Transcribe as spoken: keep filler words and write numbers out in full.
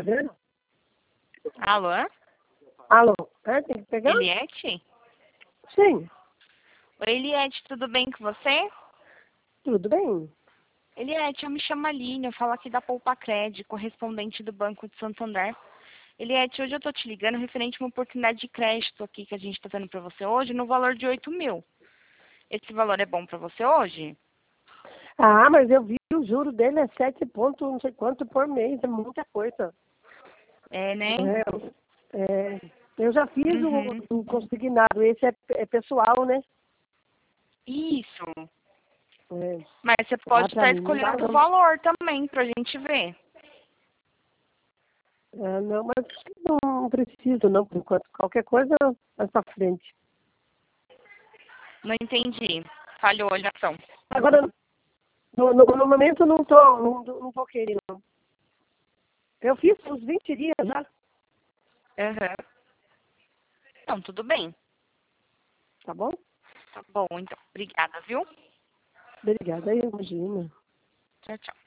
vendo? Alô? Alô? É, tem que pegar? Eliette? Sim, Oi, Eliette, tudo bem com você? tudo bem. Eliette, eu me chamo Aline, eu falo aqui da Poupa Cred, correspondente do Banco de Santander. Eliette, hoje eu tô te ligando referente a uma oportunidade de crédito aqui que a gente tá dando pra você hoje no valor de oito mil. Esse valor é bom pra você hoje? Ah, mas eu vi o juro dele é sete ponto não sei quanto por mês, é muita coisa. É, né? É, é, eu já fiz Uhum. o, o consignado, esse é, é pessoal, né? Isso. É. Mas você Ah, pode pra estar mim não dá escolhendo o não. valor também pra gente ver. Ah, não, mas não preciso não, por enquanto. Qualquer coisa, mais pra frente. Não entendi. Falhou a ligação. Agora, no, no, no momento eu não tô, não, não vou querer, não. Eu fiz uns vinte dias já, Aham. Então, tudo bem. tá bom? Tá bom, então. Obrigada, viu? Obrigada, aí, imagina. Tchau, tchau.